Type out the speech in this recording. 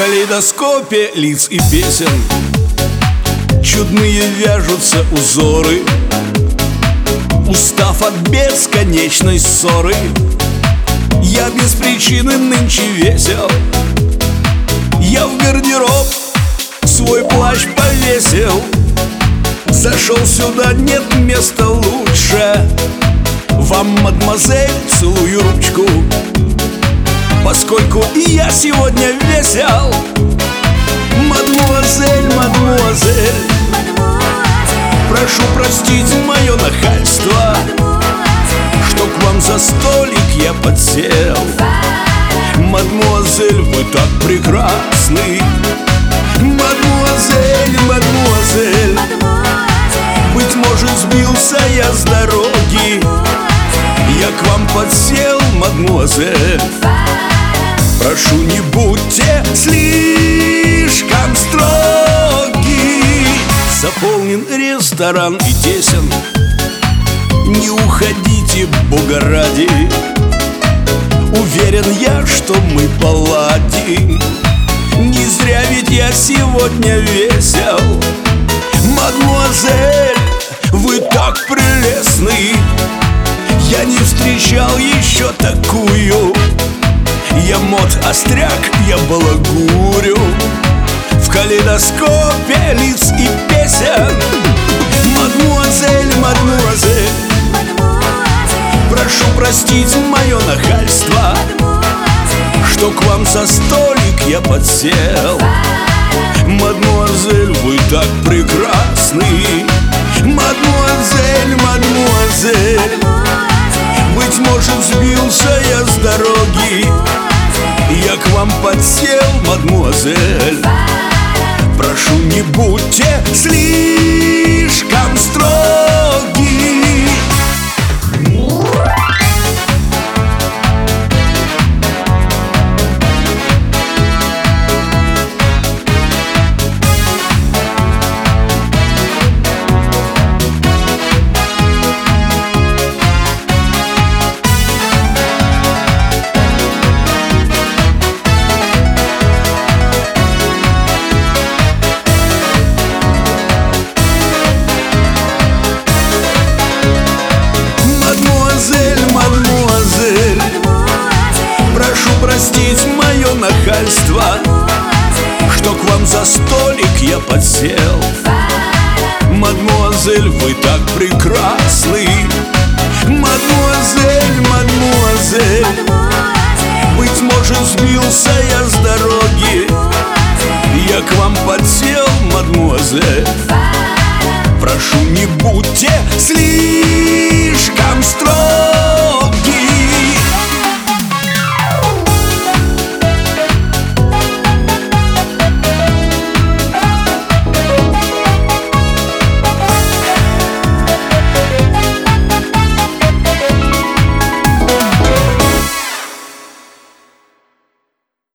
калейдоскопе лиц и песен чудные вяжутся узоры. Устав от бесконечной ссоры, я без причины нынче весел. Я в гардероб свой плащ повесил, зашел сюда, нет места лучше. Вам, мадемуазель, целую ручку, поскольку и я сегодня весел. Мадемуазель, мадемуазель, прошу простить мое нахальство, что к вам за столик я подсел. Мадемуазель, вы так прекрасны. Мадемуазель, мадемуазель, быть может, сбился я с дороги, я к вам подсел, мадемуазель. Прошу, не будьте слишком строги. Заполнен ресторан и тесен, не уходите, бога ради. Уверен я, что мы поладим, не зря ведь я сегодня весел. Мадемуазель, вы так прелестны, я не встречал еще такую. Я мод-остряк, я балагурю в калейдоскопе лиц и песен. Мадемуазель, мадемуазель, прошу простить мое нахальство, что к вам за столик я подсел. Мадемуазель, вы так прекрасны. Мадемуазель, мадемуазель, быть может, сбился я с дороги, я к вам подсел, мадемуазель. Прошу, не будьте слишком строги. Мадемуазель, прошу простить мое нахальство, что к вам за столик я подсел. Мадемуазель, вы так прекрасны.